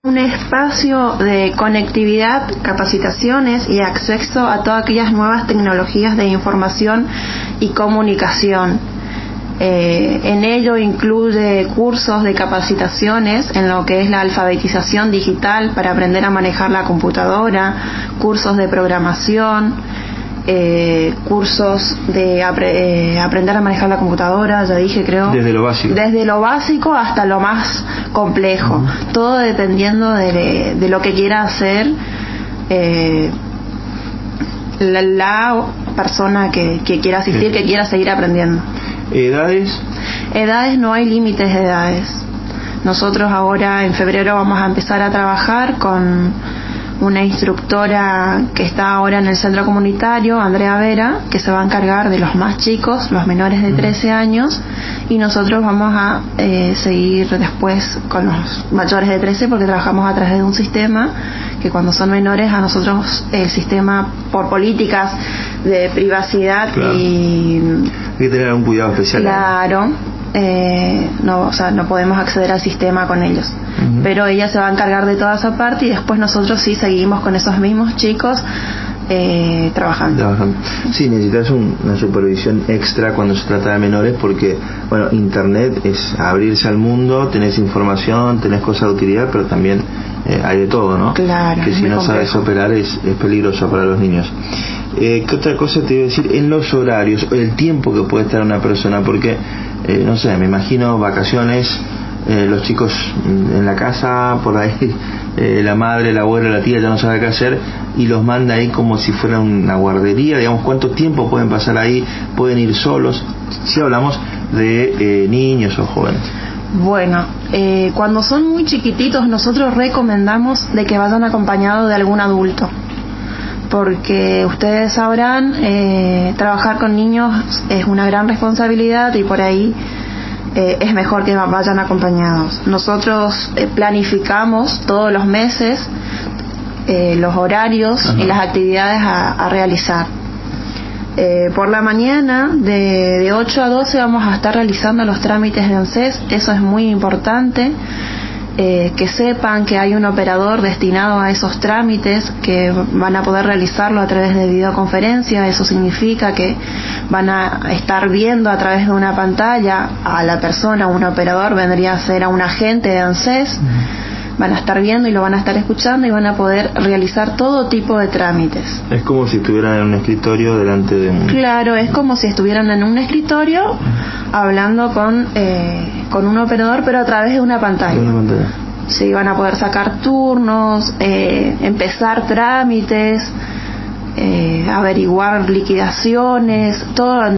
Un espacio de conectividad, capacitaciones y acceso a todas aquellas nuevas tecnologías de información y comunicación. En ello incluye cursos de capacitaciones en lo que es la alfabetización digital para aprender a manejar la computadora, cursos de programación, cursos de aprender a manejar la computadora, ya dije, creo. Desde lo básico. Desde lo básico hasta lo más complejo. Todo dependiendo de lo que quiera hacer la persona que quiera asistir, que quiera seguir aprendiendo. ¿Edades? Edades, no hay límites de edades. Nosotros ahora en febrero vamos a empezar a trabajar con una instructora que está ahora en el centro comunitario, Andrea Vera, que se va a encargar de los más chicos, los menores de 13 años, y nosotros vamos a seguir después con los mayores de 13, porque trabajamos a través de un sistema que cuando son menores a nosotros el sistema, por políticas de privacidad, claro, y hay que tener un cuidado especial. Claro, no podemos acceder al sistema con ellos. Pero ella se va a encargar de toda esa parte y después nosotros sí seguimos con esos mismos chicos trabajando. Sí, necesitas una supervisión extra cuando se trata de menores, porque bueno, internet es abrirse al mundo, tenés información, tenés cosas de utilidad, pero también hay de todo, ¿no? Claro. Que si no sabes operar es peligroso para los niños. ¿Qué otra cosa te iba a decir? En los horarios, el tiempo que puede estar una persona, porque no sé, me imagino vacaciones, los chicos en la casa, por ahí la madre, la abuela, la tía ya no sabe qué hacer y los manda ahí como si fuera una guardería. Digamos, ¿cuánto tiempo pueden pasar ahí? ¿Pueden ir solos? Si hablamos de niños o jóvenes. Bueno, cuando son muy chiquititos nosotros recomendamos de que vayan acompañados de algún adulto, porque ustedes sabrán, trabajar con niños es una gran responsabilidad y por ahí es mejor que vayan acompañados. Nosotros planificamos todos los meses los horarios y las actividades a realizar. Por la mañana de 8 a 12 vamos a estar realizando los trámites de ANSES. Eso es muy importante, que sepan que hay un operador destinado a esos trámites, que van a poder realizarlo a través de videoconferencia. Eso significa que van a estar viendo a través de una pantalla a la persona. Un operador vendría a ser a un agente de ANSES. Van a estar viendo y lo van a estar escuchando y van a poder realizar todo tipo de trámites. Es como si estuvieran en un escritorio delante de un... Claro, es como si estuvieran en un escritorio hablando con un operador, pero a través de una pantalla. Sí, van a poder sacar turnos, empezar trámites, averiguar liquidaciones, todo